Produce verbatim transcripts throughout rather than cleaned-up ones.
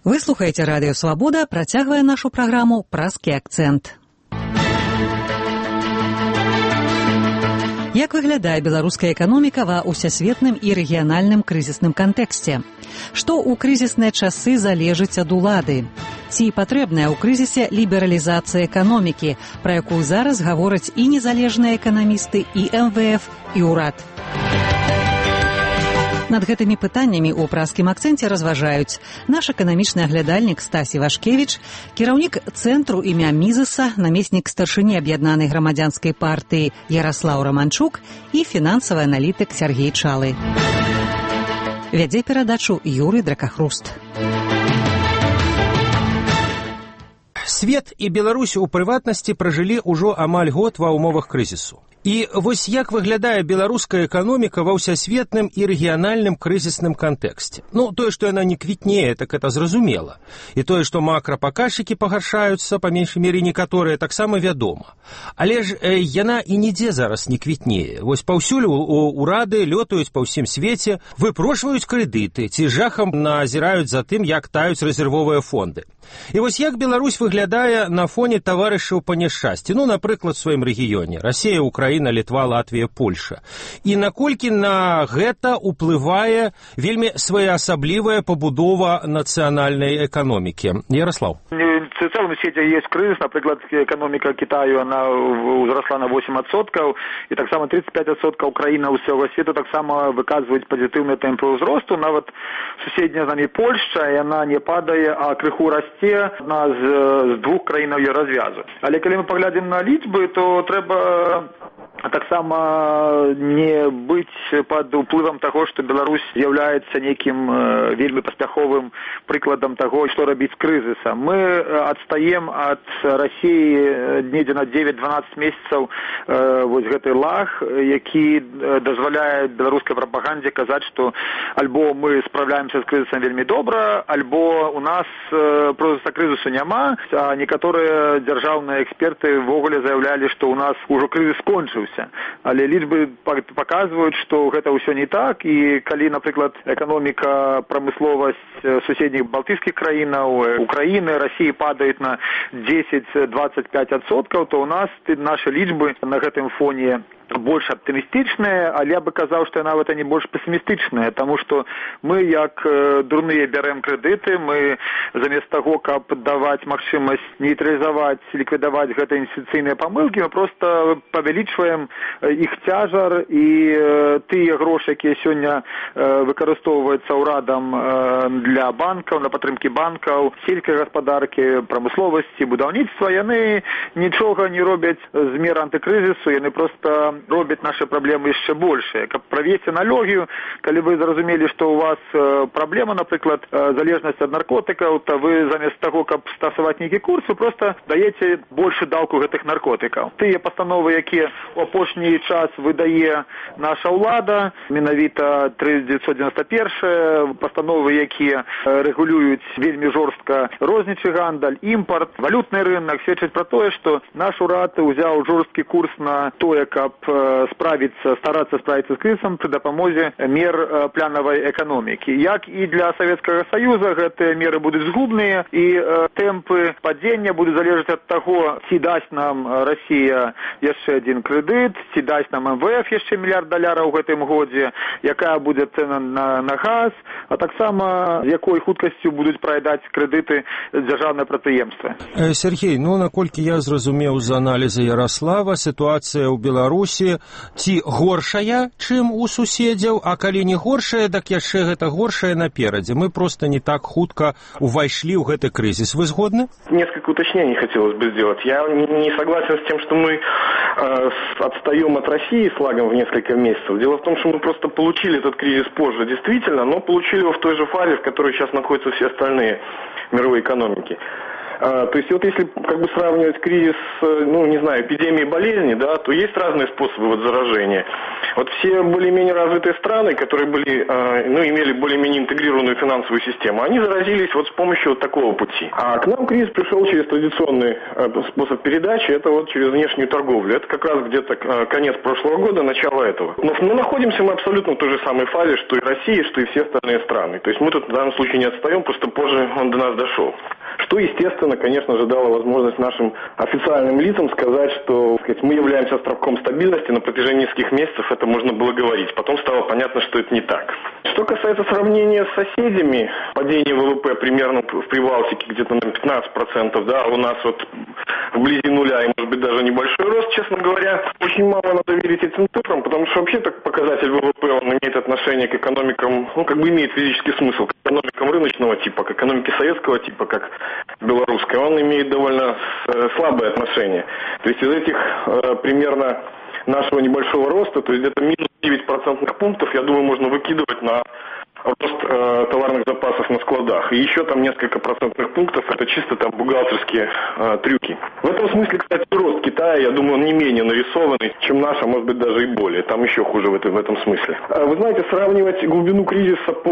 Вы слухаеце Радыё Свабода, працягвае нашу праграму «Празкі акцэнт». Як выглядае беларуская эканоміка ва ўсесветным і рэгіянальным крызісным кантэксце? Што ў крызісныя часы залежыць ад улады? Ці патрэбная ў крызісе лібералізацыя эканомікі, пра якую зараз гавораць і незалежныя эканамісты, і эм вэ эф, і ўрад? Над гэтымі пытаннямі ў празкім акцэнце разважаюць наш эканамічны аглядальнік Стась Івашкевіч, кіраўнік цэнтру імя Мізеса, намеснік старшыні аб'яднанай грамадзянскай партыі Яраслаў Раманчук і фінансавы аналітык Сяргей Чалы. Вядзе перадачу Юрый Дракахруст. Свет і Беларусь у прыватнасці пражылі ўжо амаль год ва ўмовах крызісу. І вось як выглядае беларуская эканоміка ва ўсесветным і рэгіянальным крызісным кантэксце. Ну, тое, што яна не квітнее, так это зразумела. І тое, што макрапаказчыкі пагаршаюцца, па меншай мере некаторыя, таксама вядома. Але ж э, яна і нідзе зараз не квітнее. Вось паўсюль урады лётаюць па ўсім свеце, выпрошваюць крэдыты, ці жахам назіраюць за тым, як таюць рэзервовыя фонды. І вось як Беларусь выглядае на фоне таварышаў па няшчасці, ну, напрыклад, у сваім рэгіёне. Расія, Украіна, Літва, Латвія, Польша. І наколькі на гэта ўплывае вельмі своеасаблівая пабудова нацыянальнай эканомікі? Ярослав. В целом свете есть кризис, например, экономика Китаю, она возросла на восемь процентов, и так само тридцать пять процентов Украина у всего света так само выказывает позитивные темпы взросту. Нават соседняя с нами Польша, и она не падает, а крыху расте, одна з, з двух краін ее развязывает. Але коли мы поглядим на лічбы, то треба таксама не быць пад уплывам таго, што Беларусь з'яўляецца нейкім э, вельмі паспяховым прыкладам таго, што рабіць з крызісам. Мы адстаем ад Расіі недзе на девять-дванаццаць месяцаў э, вось гэты лаг, які дазваляе беларускай прапагандзе казаць, што альбо мы спраўляемся з крызісам вельмі добра, альбо у нас э, проста крызісу няма, а некаторыя дзяржаўныя эксперты ввогуле заяўлялі, што у нас ужо крызіс скончыўся. Але лічбы паказваюць, што гэта ўсё не так, і калі, напрыклад, эканоміка, прамысловасць суседніх балтыйскіх краінаў, Украіны, Расіі падаюць на дзесяць-дваццаць пять процентов, то у нас нашы лічбы на гэтым фоне больш аптымістычныя, але я бы казаў, што нават они больш пессімістычныя, таму што мы, як э, дурныя, бярэм крэдыты, мы замест таго, каб даваць магчымасць нейтралізаваць, ліквідаваць гэтыя інвестыцыйныя памылкі, мы проста павялічваем іх цяжар, і э, тыя грошы, якія сёння э, выкарыстоўваюцца ўрадам э, для банкаў, на падтрымкі банкаў, сельскай гаспадаркі, прамысловасці, будаўніцтва, яны нічога не робяць з мер антыкрызісу, яны проста робяць нашы праблемы яшчэ большыя. Каб правесці аналогію, калі вы зразумелі, што у вас э, праблема, напрыклад, э, залежнасць ад наркотыкаў, то вы замест таго, каб стасаваць нейкі курс, вы проста даеце большую даўку гэтых наркотыкаў. Тыя пастановы, якія ў апошні час выдае наша ўлада, менавіта тысяча девятьсот девяносто первая, пастановы, якія э, рэгулююць вельмі жорстка рознічы гандаль, імпарт, валютны рынок, сведчаць пра тое, што наш урад узяў жорсткі курс на тое, каб справіцца, старацца справіцца з крызісам пры дапамозе мер планавай эканомікі. Як і для Савецкага Саюза гэтыя меры будуць згубныя, і э, тэмпы падзення будуць залежаць ад таго, ці дасць нам Расія яшчэ адзін крэдыт, ці дасць нам эм вэ эф яшчэ мільярд даляраў у гэтым годзе, якая будзе цэна на, на газ, а таксама з якой хуткасцю будуць праядаць крэдыты дзяржаўныя прадпрыемствы. Сергей, ну наколькі я зразумеў з аналіза Ярослава, сітуацыя ў Беларусі ці горшая, чым у суседзяў, а калі не горшая, так яшчэ гэта горшая наперадзе. Мы просто не так хутка увайшлі ў гэты крызіс. Вы згодны? Несколько уточнений хотелось бы сделать. Я не согласен с тем, что мы э, отстаем от России с лагом в несколько месяцев. Дело в том, что мы просто получили этот кризис позже, действительно, но получили его в той же фазе, в которой сейчас находятся все остальные мировые экономики. То есть вот если как бы сравнивать кризис, ну не знаю, эпидемии, болезни, да, то есть разные способы вот заражения. Вот все более-менее развитые страны, которые были, ну, имели более-менее интегрированную финансовую систему, они заразились вот с помощью вот такого пути. А к нам кризис пришел через традиционный способ передачи, это вот через внешнюю торговлю. Это как раз где-то конец прошлого года, начало этого. Но, но находимся мы абсолютно в той же самой фазе, что и Россия, что и все остальные страны. То есть мы тут в данном случае не отстаем, просто позже он до нас дошел. Что, естественно, конечно же, дало возможность нашим официальным лицам сказать, что, так сказать, мы являемся островком стабильности, на протяжении нескольких месяцев это можно было говорить. Потом стало понятно, что это не так. Что касается сравнения с соседями, падение ВВП примерно в Прибалтике где-то на пятнадцать процентов, да, у нас вот вблизи нуля и, может быть, даже небольшой рост, честно говоря. Очень мало надо верить этим цифрам, потому что вообще так показатель ВВП, он имеет отношение к экономикам, ну, как бы имеет физический смысл, к экономикам рыночного типа, к экономике советского типа, как белорусская, он имеет довольно слабое отношение. То есть из этих э, примерно нашего небольшого роста, то есть где-то минус девять процентных пунктов, я думаю, можно выкидывать на рост э, товарных запасов на складах. И еще там несколько процентных пунктов, это чисто там бухгалтерские э, трюки. В этом смысле, кстати, рост Китая, я думаю, он не менее нарисованный, чем наш, а может быть даже и более. Там еще хуже в, это, в этом смысле. Вы знаете, сравнивать глубину кризиса по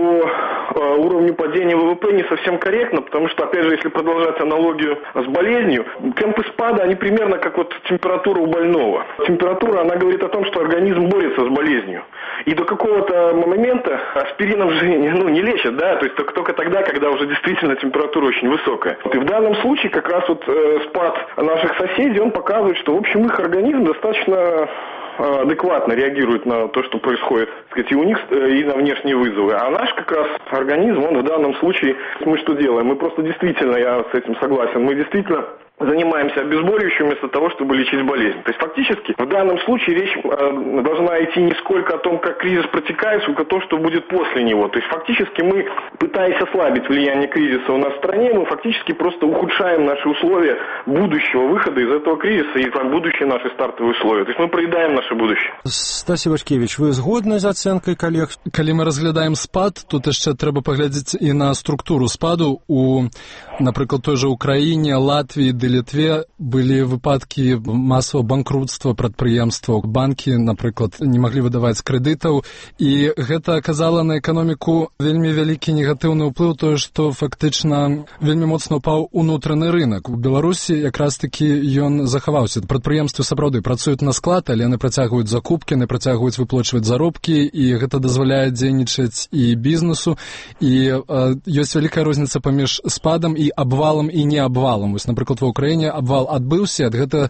э, уровню падения ВВП не совсем корректно, потому что, опять же, если продолжать аналогию с болезнью, темпы спада, они примерно как вот температура у больного. Температура, она говорит о том, что организм борется с болезнью. И до какого-то момента аспирином же ну, не лечат, да, то есть только, только тогда, когда уже действительно температура очень высокая. Вот и в данном случае как раз вот э, спад наших соседей, он показывает, что, в общем, их организм достаточно адекватно реагирует на то, что происходит, так сказать, и у них, и на внешние вызовы. А наш как раз организм, он в данном случае, мы что делаем? Мы просто действительно, я с этим согласен, мы действительно занимаемся обезболивающим вместо того, чтобы лечить болезнь. То есть фактически в данном случае речь э, должна идти не сколько о том, как кризис протекает, сколько о том, что будет после него. То есть фактически мы, пытаясь ослабить влияние кризиса у нас в стране, мы фактически просто ухудшаем наши условия будущего выхода из этого кризиса и там, будущие наши стартовые условия. То есть мы проедаем наше будущее. Стасі Вашкевич, вы згодны з ацэнкай калег? Калі мы разглядаем спад, тут яшчэ трэба паглядзець і на структуру спаду. У, напрыклад, той жа Украіне, Латвіі ды Літве былі выпадкі масавага банкрутства прадпрыемстваў. Банкі, напрыклад, не маглі выдаваць крэдытаў, і гэта аказала на эканоміку вельмі вялікі негатыўны ўплыў, тое, што фактычна вельмі моцна ўпаў унутраны рынок. У Беларусі якраз-такі ён захаваўся. Прадпрыемствы сапраўды працуюць на склад, але яны працягваюць закупкі, яны працягваюць выплачваць заробкі, і гэта дазваляе дзейнічаць і бізнесу. І э, ёсць вялікая розніца паміж спадам і абвалам і неабвалам. Вось, напрыклад, ва Украіне абвал адбыўся, ад гэта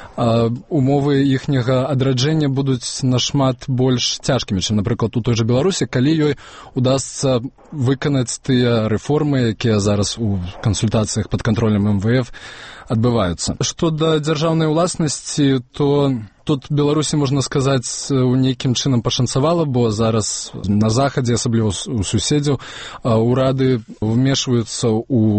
э, умовы іхняга адраджэння будуць нашмат больш цяжкімі, чым, напрыклад, у той жа Беларусі, калі ёй удасца выканаць тыя рэформы, якія зараз у кансультацыях пад кантролем эм вэ эф адбываюцца. Што да дзяржаўнай уласнасці, то тут Беларусі, можна сказаць, у нейкім чынам пашанцавала, бо зараз на захадзе, асабліва у суседзяў, урады вмешваюцца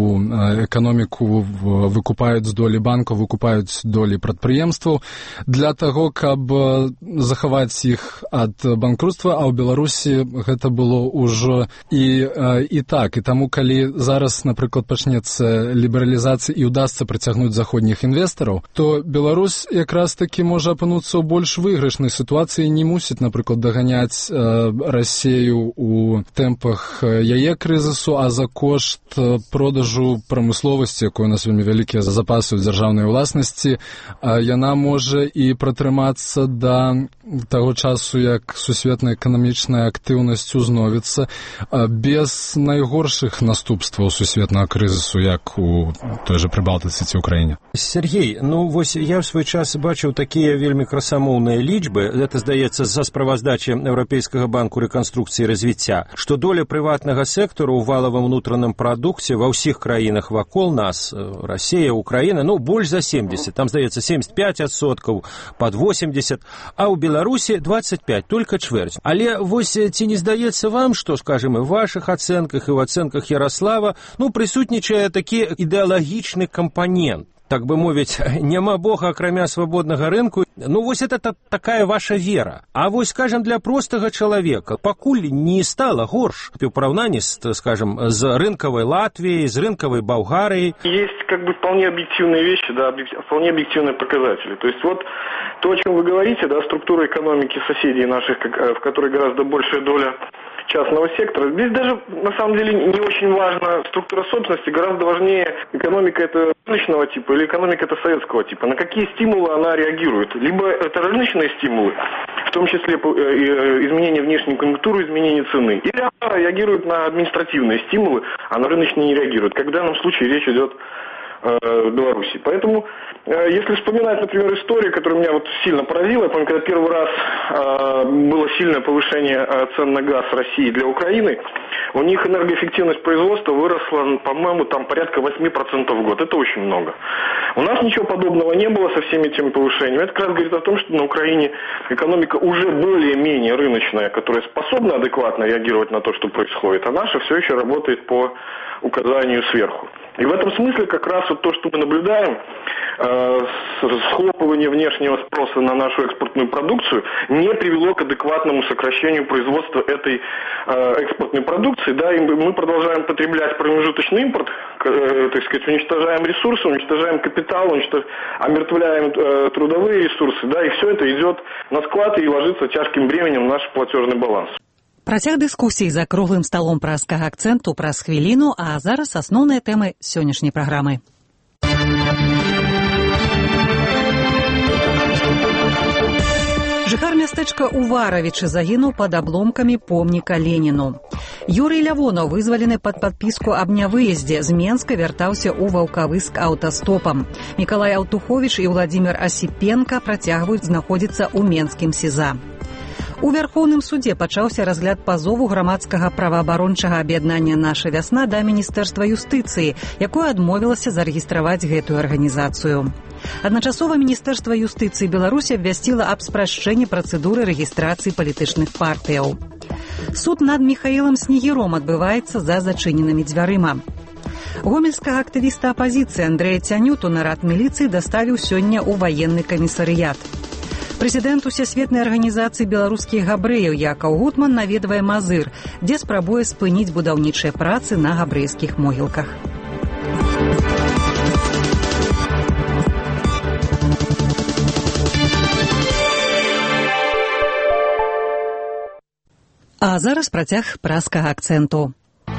ў эканоміку, выкупаюць долі банкаў, выкупаюць долі прадпрыемстваў для таго, каб захаваць іх ад банкрутства, а ў Беларусі гэта было ўжо і, і так. І таму, калі зараз, напрыклад, пачнецца лібералізацыя і удасца прыцягнуць заходніх інвестараў, то Беларусь якраз-такі можа апынуцца ў больш выйгрышнай сітуацыі, не мусіць, напрыклад, даганяць э, Расею у тэмпах яе крызісу, а за кошт продажу прамысловасці, якой у нас вельмі вялікія запасы ў дзяржаўнай уласнасці, э, яна можа і пратрымацца да таго часу, як сусветная эканамічная актыўнасць узновіцца, э, без найгоршых наступстваў сусветнага крызісу, як у той жа Прыбалтыцы ці Украіне. Сергей, ну вось я ў свой час бачыў такія вельмі красамоўныя лічбы, гэта, здаецца, за справаздачы Еўрапейскага банку рэканструкцыі і развіцця, што доля прыватнага сектару ў валавым унутраным прадукце ва ўсіх краінах вакол нас, Расія, Украіна, ну, больш за семьдесят, там, здаецца, семьдесят пять адсоткаў, пад восемьдесят, а ў Беларусі двадцать пять, только чвэрць. Але вось ці не здаецца вам, што, скажем, і ў вашых ацэнках, і ў ацэнках Ярослава, ну, прысутнічае такі ідэалагічны кампанент? так бы мовіць, няма Бога, акрамя свабоднага рынку. Ну, вось это такая ваша вера. А вось, скажем, для простага чалавека пакуль не стала горш у параўнанні, скажем, з рынкавай Латвией, з рынкавай Болгарией. Есть как бы вполне объективные вещи, да, вполне объективные показатели. То есть вот то, о чем вы говорите, да, структура экономики соседей наших, в которой гораздо большая доля частного сектора. Здесь даже, на самом деле, не очень важна структура собственности, гораздо важнее экономика это рыночного типа или экономика это советского типа. На какие стимулы она реагирует? Либо это рыночные стимулы, в том числе изменение внешней конъюнктуры, изменение цены, или она реагирует на административные стимулы, а на рыночные не реагирует, как в данном случае речь идет в Беларуси. Поэтому, если вспоминать, например, историю, которая меня вот сильно поразила, я помню, когда первый раз было сильное повышение цен на газ России для Украины, у них энергоэффективность производства выросла, по-моему, там порядка восемь процентов в год. Это очень много. У нас ничего подобного не было со всеми этими повышениями. Это как раз говорит о том, что на Украине экономика уже более-менее рыночная, которая способна адекватно реагировать на то, что происходит, а наша все еще работает по указанию сверху. И в этом смысле как раз вот то, что мы наблюдаем, э, схлопывание внешнего спроса на нашу экспортную продукцию не привело к адекватному сокращению производства этой э, экспортной продукции. Да, и мы продолжаем потреблять промежуточный импорт, э, так сказать, уничтожаем ресурсы, уничтожаем капитал, уничтож... омертвляем э, трудовые ресурсы, да, и все это идет на склад и ложится тяжким бременем в наш платежный баланс. Працяг дыскусій за круглым сталом праскага акцэнту праз хвіліну, а зараз асноўныя тэмы сённяшняй праграмы. Жыхар мястэчка Уваравічы загінуў пад абломкамі помніка Леніну. Юрый Лявонаў вызвалены пад падпіску аб нявыездзе. З Менска вяртаўся ў Ваўкавыск аўтастопам. Мікалай Аўтуховіч і Владзімир Асіпенка працягваюць знаходзіцца ў менскім СІЗА. У Вярхоўным судзе пачаўся разгляд пазову грамадскага праваабарончага аб'яднання «Наша вясна» да Міністэрства юстыцыі, якое адмовілася зарэгістраваць гэтую арганізацыю. Адначасова Міністэрства юстыцыі Беларусі абвясціла аб спрашчэнні працэдуры рэгістрацыі палітычных партыяў. Суд над Міхаілам Снегіром адбываецца за зачыненымі дзвярыма. Гомельскага актывіста апазіцыі Андрэя Цянюту нарад міліцыі даставіў сёння ў ваенны камісарыят. Прэзідэнт Усесветнай арганізацыі беларускіх габрэяў Якаў Гутман наведвае Мазыр, дзе спрабуе спыніць будаўнічыя працы на габрэйскіх могілках. А зараз працяг праскага акцэнту.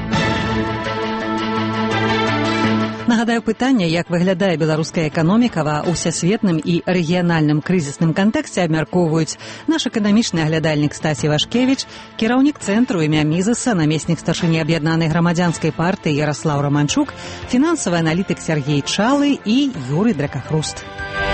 Нагадаю, пытанне, як выглядае беларуская эканоміка ва ўсесветным і рэгіянальным крызісным кантэксце, абмяркоўваюць наш эканамічны аглядальнік Стасі Вашкевіч, кіраўнік цэнтру імя Мізеса, намеснік старшыні аб'яднанай грамадзянскай партыі Яраслаў Раманчук, фінансавы аналітык Сергей Чалы і Юрый Дракахруст.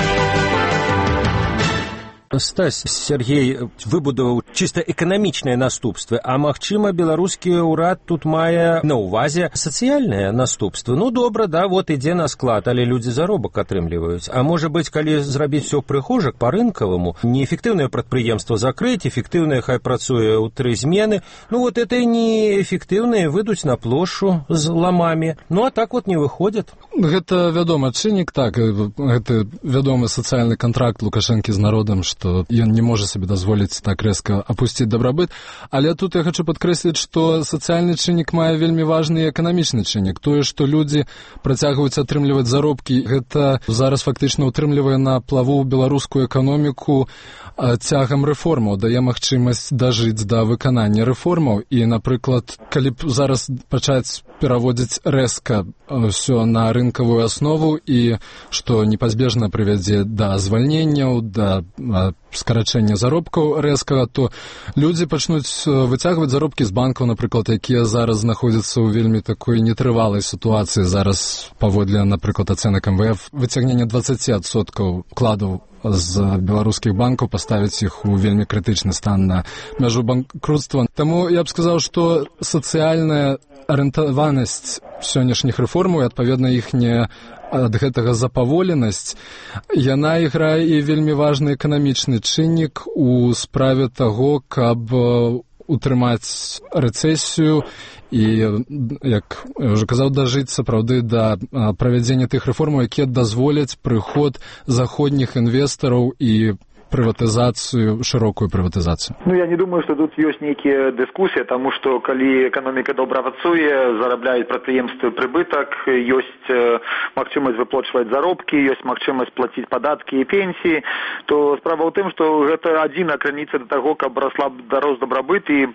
Стась, Сергей выбудаваў чыста эканамічныя наступствы, а магчыма, беларускі ўрад тут мае на ўвазе сацыяльныя наступствы. Ну, добра, да, вот ідзе на склад, але людзі заробак атрымліваюць. А можа быць, калі зрабіць все прыхожак па-рынкаваму, неэфектыўнае прадпрыемства закрыць, эфектыўнае хай працуе ў тры змены, ну, вот это неэфектыўныя выйдуць на плошчу з ламамі. Ну, а так вот не выходзяць. Гэта вядомы чыннік, так, гэта вядомы сацыяльны кантракт Лукашэнкі з народам, што ён не можа сабе дазволіць так рэзка апусціць дабрабыт. Але тут я хочу падкрэсліць, што сацыяльны чыннік мае вельмі важны эканамічны чыннік. Тое, што людзі працягваюць атрымліваць заробкі, гэта зараз фактычна ўтрымлівае на плаву беларускую эканоміку цягам рэформаў, дае магчымасць дажыць да выканання рэформаў. І, напрыклад, калі б зараз пачаць пераводзіць рэзка ўсё на рынкавую аснову і што непазбежна прывядзе да звальненняў, да скарачэння заробкаў рэзкага, то людзі пачнуць выцягваць заробкі з банкаў, напрыклад, якія зараз знаходзяцца ў вельмі такой нетрывалай сітуацыі. Зараз паводле, напрыклад, ацэнак эм вэ эф выцягнення дваццаць адсоткаў вкладаў з беларускіх банкаў паставіць іх у вельмі крытычны стан на мяжу банкрутства. Таму я б сказаў, што сацыяльная арыентаванасць сённяшніх рэформаў і, адпаведна, іхняя ад гэтага запаволенасць, яна іграе і вельмі важны эканамічны чыннік у справе таго, каб утрымаць рэцэсію і, як я ўжо казаў, дажыць сапраўды да правядзення тых рэформаў, якія дазволяць прыход заходніх інвестараў і прыватызацыю, шырокую прыватызацыю? Ну, я не думаю, што тут ёсць нейкія дыскусіі, таму што калі эканоміка добра працуе, зарабляюць прадпрыемствы прыбытак, ёсць магчымасць выплачваць заробкі, ёсць магчымасць плаціць падаткі і пенсіі, то справа ў тым, што гэта адзіная крыніца да таго, каб расла дарос дабрабыт і э,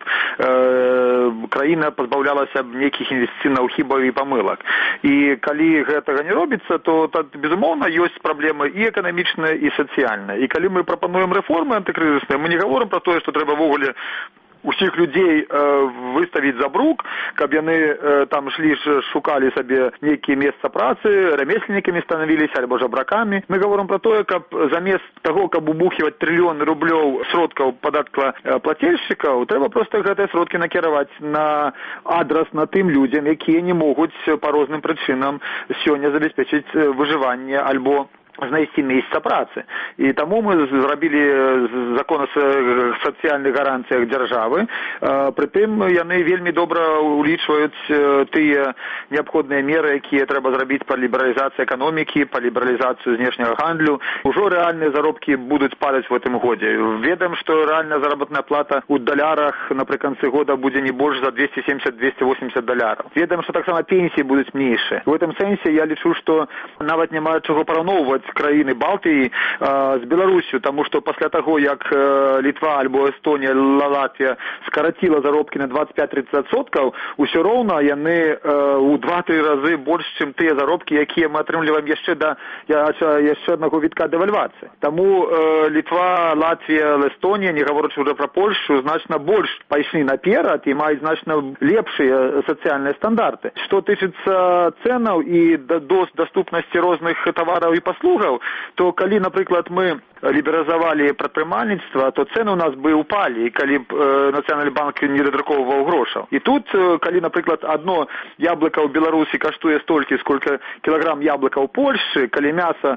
краіна пазбаўлялася б нейкіх інвестыцыйных хібаў і памылак. І калі гэтага не робіцца, то, то безумоўна, ёсць праблемы і эканамічныя, і сацыяльныя. І калі мы прапануем рэформы антыкрызісныя, мы не гаворым пра тое, што трэба ввогуле усіх людзей э, выставіць за брук, каб яны э, там шлі, шукалі сабе нейкія месца працы, рамесленнікамі станавіліся альбо жабракамі. Мы гаворым пра тое, каб замест таго, каб убухіваць трыльёны рублёў сродкаў падаткаплацельшчыкаў, трэба проста гэтыя сродкі накіраваць на адрас на тым людзям, якія не могуць па розным прычынам сёння забяспечыць выжыванне альбо знайсці месца працы. І таму мы зрабілі закон о сацыяльных гаранцыях дзяржавы. Прытым яны вельмі добра улічваюць тыя неабходныя меры, якія трэба зрабіць па лібералізацыі эканомікі, па лібералізацыю знешняга гандлю. Ужо рэальныя заробкі будуць падаць в гэтым годзе. Ведаем, што рэальная заработная плата ў далярах напрыканцы года будзе не больш за двести семьдесят - двести восемьдесят даляраў. Ведаем, што таксама пенсіі будуць меншыя. В гэтым сэнсе я лічу, што нават няма чаго параўноўваць краіны Балтыі э, з Беларусю, таму што пасля таго, як э, Літва альбо Эстонія, Латвія скараціла заробкі на двадцать пять - тридцать адсоткаў, усё роўна яны э, у два-тры разы больш, чым тыя заробкі, якія мы атрымліваем яшчэ да яшчэ аднаго вітка дэвальвацыі. Таму э, Літва, Латвія, Эстонія, не гаворачы ўжо пра Польшчу, значна больш пайшлі наперад і маюць значна лепшыя сацыяльныя стандарты. Што тычыцца цэнаў і даступнасці розных тавараў і паслуг, то калі, напрыклад, мы лібералізавалі прадпрымальніцтва, то цэны ў нас бы упалі, калі б э, Нацыянальны банк не дадрукоўваў грошаў. І тут, э, калі, напрыклад, одно яблыка ў Беларусі каштуе столькі, сколько кілаграм яблыка ў Польшчы, калі мяса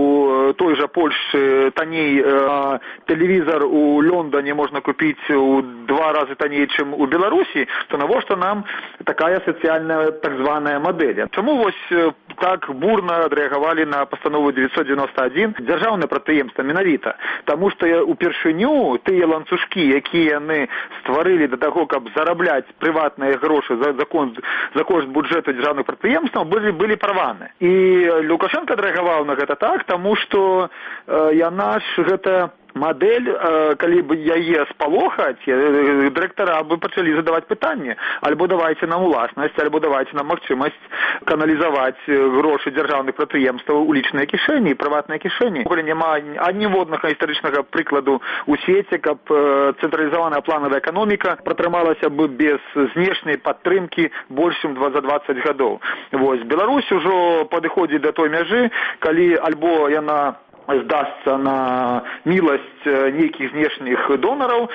у той жа Польшчы танней, э, тэлевізар у Лондоне можна купіць у два разы танней, чым у Беларусі, то навошта нам такая сацыяльная так званая мадэль? Чаму вось так бурна адрэагавалі на пастанову девятьсот девяносто один дзяржаўныя прадпрыемства менавіта? Таму што упершыню тыя ланцужкі, якія яны стварылі да таго, каб зарабляць прыватныя грошы за, за, кон, за кошт бюджэту дзяржаўных прадпрыемстваў, былі, былі парваны. І Лукашенко адрэагаваў на гэта так, таму што э, яна ж гэта мадэль, калі б яе спалохаць, дырэктара бы пачалі задаваць пытанне. Альбо давайце нам уласнасць, альбо давайце нам магчымасць каналізаваць грошы дзяржаўных прадпрыемстваў у лічныя кішэні, прыватныя кішэні. Няма аніводнага гістарычнага прыкладу ў свеце, каб цэнтралізаваная планавая эканоміка пратрымалася бы без знешняй падтрымкі больш чым за двадцать гадоў. Вось, Беларусь ужо падыходзіць да той мяжы, калі альбо яна здасца на міласць нейкіх знешніх донараў,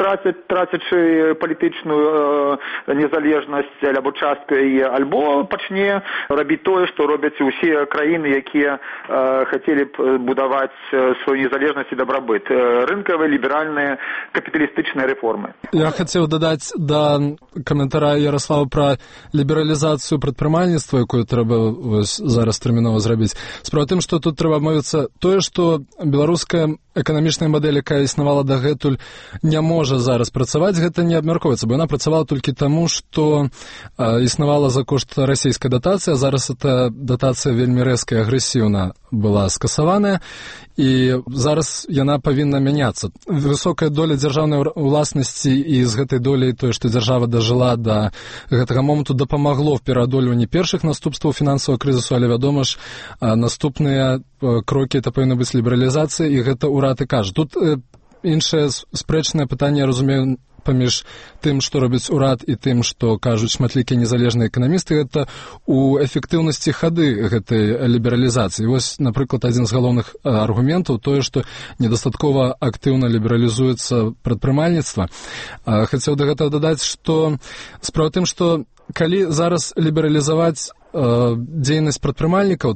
трацячы палітычную э, незалежнасць альбо частку яе, альбо пачне рабіць тое, што робяць усе краіны, якія э, хацелі б будаваць сваю незалежнасць і дабрабыт. Рынкавыя, ліберальныя, капіталістычныя рэформы. Я хацеў дадаць да каментара Ярослава пра лібералізацыю прадпрымальніцтва, якую трэба вось, зараз тэрмінова зрабіць. Справа тым, што тут трэба мовіцца тое, што беларуская эканамічная мадэль, якая існавала дагэтуль, не можа зараз працаваць, гэта не абмяркоўваецца, бо яна працавала толькі таму, што э, існавала за кошт расійскай датацыі, а зараз эта датацыя вельмі рэзка і агрэсіўна была скасаваная, і зараз яна павінна мяняцца. Высокая доля дзяржаўнай уласнасці і з гэтай доляй тое, што дзяржава дажыла да гэтага моманту, дапамагло в пераадольванні першых наступстваў фінансавага крызісу, але, вядома ж, наступныя крокі это павінна быць лібералізацыя, і гэта ўрад і кажа. Тут э, іншае спрэчнае пытанне, я разумею, паміж тым, што робіць урад, і тым, што кажуць шматлікія незалежныя эканамісты, гэта у эфектыўнасці хады гэтай лібералізацыі. Вось, напрыклад, адзін з галоўных аргументаў тое, што недастаткова актыўна лібералізуецца прадпрымальніцтва. Хацеў да гэтага дадаць, што справа тым, што калі зараз лібералізаваць дзейнасць прадпрымальнікаў, то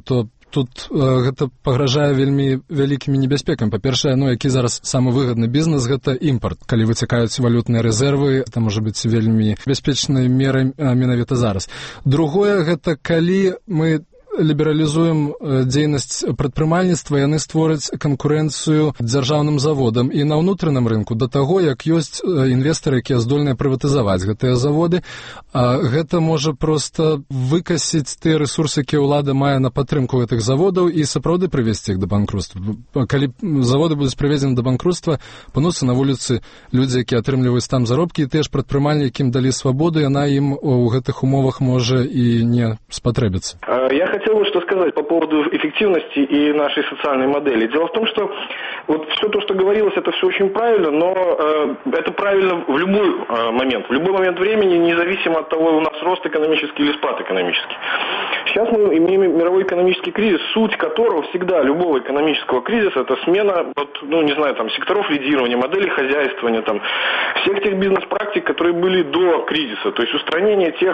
Тут э, гэта пагражае вельмі вялікімі небяспекамі. Па-першае, ну, які зараз самы выгадны бізнес, гэта імпарт. Калі выцякаюць валютныя рэзервы, это можа быць вельмі бяспечнай мерай менавіта зараз. Другое, гэта калі мы лібералізуем дзейнасць прадпрымальніцтва, яны створаць канкурэнцыю дзяржаўным заводам і на ўнутраным рынку да таго, як ёсць інвестары, якія здольныя прыватызаваць гэтыя заводы. А гэта можа проста выкасіць тыя рэсурсы, якія ўлада мае на падтрымку гэтых заводаў і сапраўды прывесці іх да банкрутства. Калі заводы будуць прыведзены да банкрутства, пануцца на вуліцы людзі, якія атрымліваюць там заробкі, і тыя ж прадпрымальнікі, ім далі свабоду, яна ім у гэтых умовах можа і не спатрэбіцца. Я хотел бы что сказать по поводу эффективности и нашей социальной модели. Дело в том, что вот все то, что говорилось, это все очень правильно, но э, это правильно в любой э, момент, в любой момент времени, независимо от того, у нас рост экономический или спад экономический. Сейчас мы имеем мировой экономический кризис, суть которого всегда, любого экономического кризиса, это смена, вот, ну, не знаю, там, секторов лидирования, моделей хозяйствования, там, всех тех бизнес-практик, которые были до кризиса, то есть устранение тех,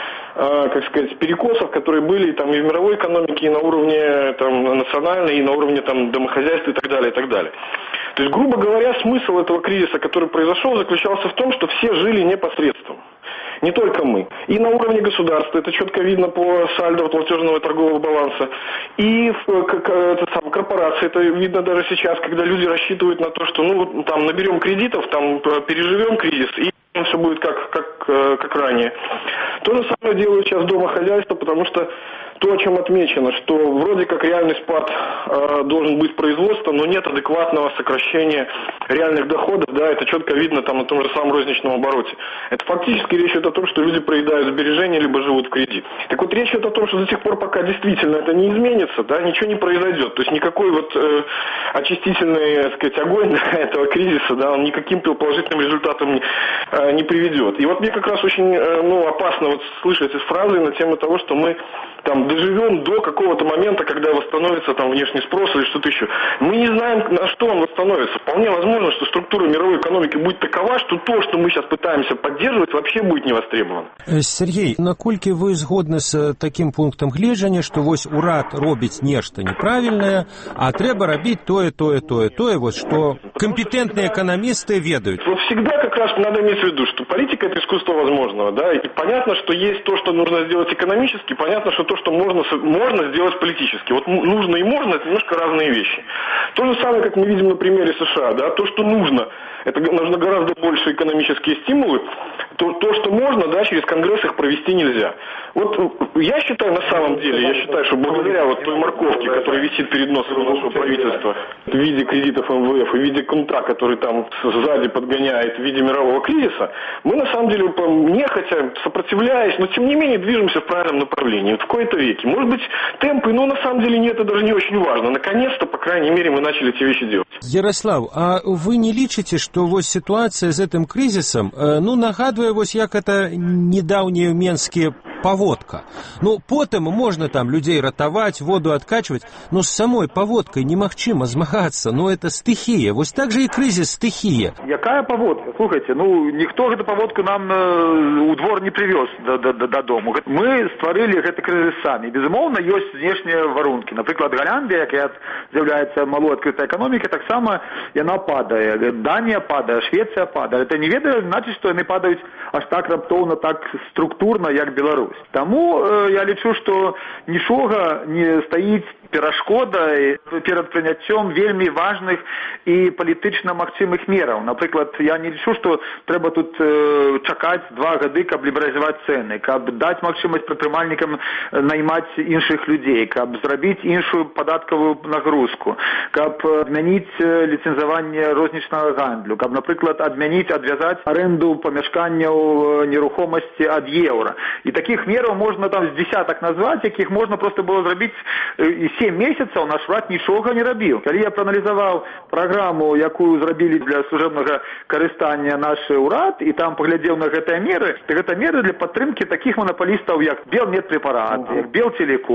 как сказать, перекосов, которые были там и в мировой экономике, и на уровне там национальной, и на уровне там домохозяйства и так далее, и так далее. То есть, грубо говоря, смысл этого кризиса, который произошел, заключался в том, что все жили непосредством. Не только мы. И на уровне государства, это четко видно по сальдо платежного и торгового баланса. И в как, это, сам, корпорации, это видно даже сейчас, когда люди рассчитывают на то, что ну там наберем кредитов, там переживем кризис, и все будет как, как, как ранее. То же самое делают сейчас домохозяйства, потому что то, о чем отмечено, что вроде как реальный спад э, должен быть производства, но нет адекватного сокращения реальных доходов, да, это четко видно там на том же самом розничном обороте. Это фактически речь идет о том, что люди проедают сбережения, либо живут в кредит. Так вот, речь идет о том, что до сих пор, пока действительно это не изменится, да, ничего не произойдет. То есть никакой вот э, очистительный, так сказать, огонь этого кризиса, да, он никаким положительным результатом не, э, не приведет. И вот мне как раз очень э, ну, опасно вот слышать эти фразы на тему того, что мы там доживем до какого-то момента, когда восстановится там внешний спрос или что-то еще. Мы не знаем, на что он восстановится. Вполне возможно, что структура мировой экономики будет такова, что то, что мы сейчас пытаемся поддерживать, вообще будет не востребовано. Сергей, наколькі вы згодны з таким пунктом гледжання, што вось урад робіць нешта неправільнае, а трэба рабіць тое, тое, тое, тое, вот што компетентные экономисты ведают? Вот всегда как раз надо иметь в виду, что политика – это искусство возможного, да, и понятно, что есть то, что нужно сделать экономически, понятно, что то, что можно, можно сделать политически. Вот нужно и можно – это немножко разные вещи. То же самое, как мы видим на примере США, да, то, что нужно, это нужно гораздо больше экономические стимулы, то, то, что можно, да, через Конгресс их провести нельзя. Вот я считаю, на самом деле, я считаю, что благодаря вот той морковке, которая висит перед носом нашего правительства в виде кредитов эм вэ эф и в виде кнута, который там сзади подгоняет в виде мирового кризиса, мы на самом деле, нехотя, сопротивляясь, но тем не менее движемся в правильном направлении. Вот в кои-то веке. Может быть, темпы, но на самом деле нет, это даже не очень важно. Наконец-то, по крайней мере, мы начали эти вещи делать. Ярослав, а вы не лічыце, што вось ситуация с этим кризисом, ну, нагадывая, вось як это недавние менские паводка. Ну, потым можна там людей ратаваць, воду откачивать, но с самой паводкой немагчыма змагацца, ну, это стихия. Вось так же и кризис стихия. Якая паводка? Слухайте, ну, ніхто гэту паводку нам э, у двор не привез до, до, до, додому. Мы стварылі гэты кризис самі. Безумоўна, ёсць знешнія варункі. Напрыклад, Голландия, якая з'яўляецца малой адкрытай эканомікай, таксама яна падае. Дания падае, Швеция падае. Это не ведае, значит, што яны падаюць аж так раптоўна, так структурна, як Беларусь. Таму э, я лічу, што нічога не стаіць перашкодай перад прыняццём вельмі важных і палітычна магчымых мераў. Напрыклад, я не лічу, што трэба тут э, чакаць два гады, каб лібералізаваць цэны, каб даць магчымасць прадпрымальнікам наймаць іншых людзей, каб зрабіць іншую падаткавую нагрузку, каб адмяніць ліцэнзаванне рознічнага гандлю, каб, напрыклад, адмяніць, адвязаць аренду памяшканняў нерухомасці ад еўра. І такіх мераў можна там з десятак назваць, якіх можна проста было зрабіць і сем месяцаў наш урад нічога не рабіў. Калі я прааналізаваў праграму, якую зрабілі для служебнага карыстання наш урад, і там паглядзеў на гэтыя меры, то гэта меры для падтрымкі такіх манапалістаў, як Белмедпрэпарат, як Белтелеком,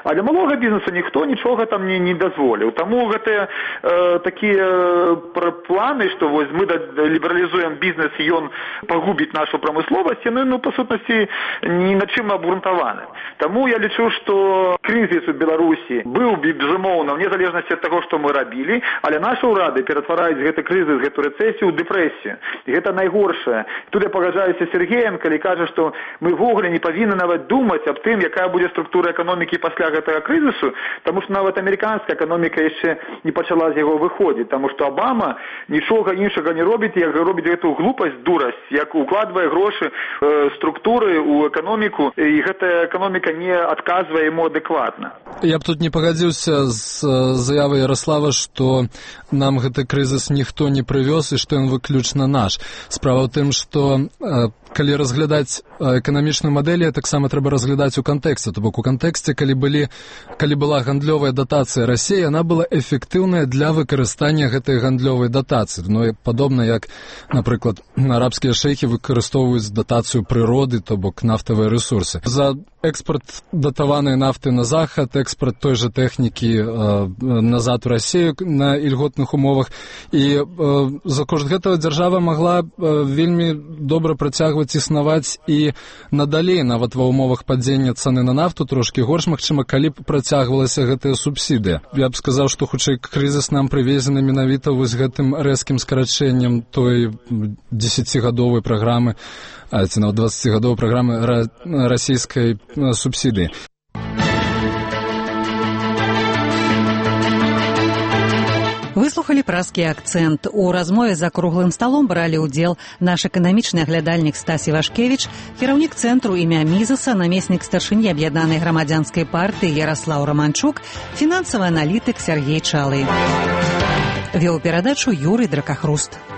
А для малога бізнесу ніхто нічога там не, не дазволіў. Таму гэтыя э, такія планы, што вось мы лібералізуем бізнес і ён пагубіць нашу прамысловасць, яны, ну, па сутнасці, ні на чым абгрунтаваны. Таму я лічу, што крызіс у Беларусі быў, безумоўна, вне залежнасці ад таго, што мы рабілі, але нашы ўрады ператвараюць гэты крызіс, гэту рэцэсію ў дэпрэсію. І гэта найгоршае. Тут я пагаджаюся з Сергеем, калі кажа, што мы ввогуле не павінны нават думаць аб тым, якая будзе структура эканомікі пасля гэтага крызісу, таму што нават амерыканская эканоміка яшчэ не пачала з яго выходзіць, таму што Абама нічога іншага не робіць, як робіць гэту глупасць, дурасць, як укладвае грошы, э, структуры ў эканоміку, і гэтая эканоміка не адказвае яму адэкватна. Я б тут не пагадзіўся з заявай Ярослава, што нам гэты крызіс ніхто не прывёз і што ён выключна наш. Справа ў тым, што э, калі разглядаць эканамічную мадэль, таксама трэба разглядаць у кантэксце. То бок у кантэксце, калі былі, калі была гандлёвая датацыя Расіі, яна была эфектыўная для выкарыстання гэтай гандлёвай датацыі. Ну, падобна як, напрыклад, арабскія шэйхі выкарыстоўваюць датацыю прыроды, то бок нафтавыя рэсурсы. За экспорт датаванай нафты на захад, экспорт той жа тэхнікі э, назад у Расію на ільготных умовах. І э, за кошт гэтага дзяржава магла э, вельмі добра працягваць існаваць і надалей, нават ва ўмовах падзення цаны на нафту, трошкі горш, магчыма, калі б працягвалася гэтая субсідыя. Я б сказаў, што хутчэй крызіс нам прывезены менавіта вось гэтым рэзкім скарачэннем той дзесяцігадовай праграмы, ці нават дваццацігадовай праграмы расійскай субсідыі. Выслухалі празкі акцэнт. У размове за круглым сталом бралі ўдзел наш эканамічны аглядальнік Стась Івашкевіч, кіраўнік цэнтру імя Мізеса, намеснік старшыні аб'яднанай грамадзянскай партыі Яраслаў Раманчук, фінансавы аналітык Сергей Чалы. Вёў перадачу Юрый Дракахруст.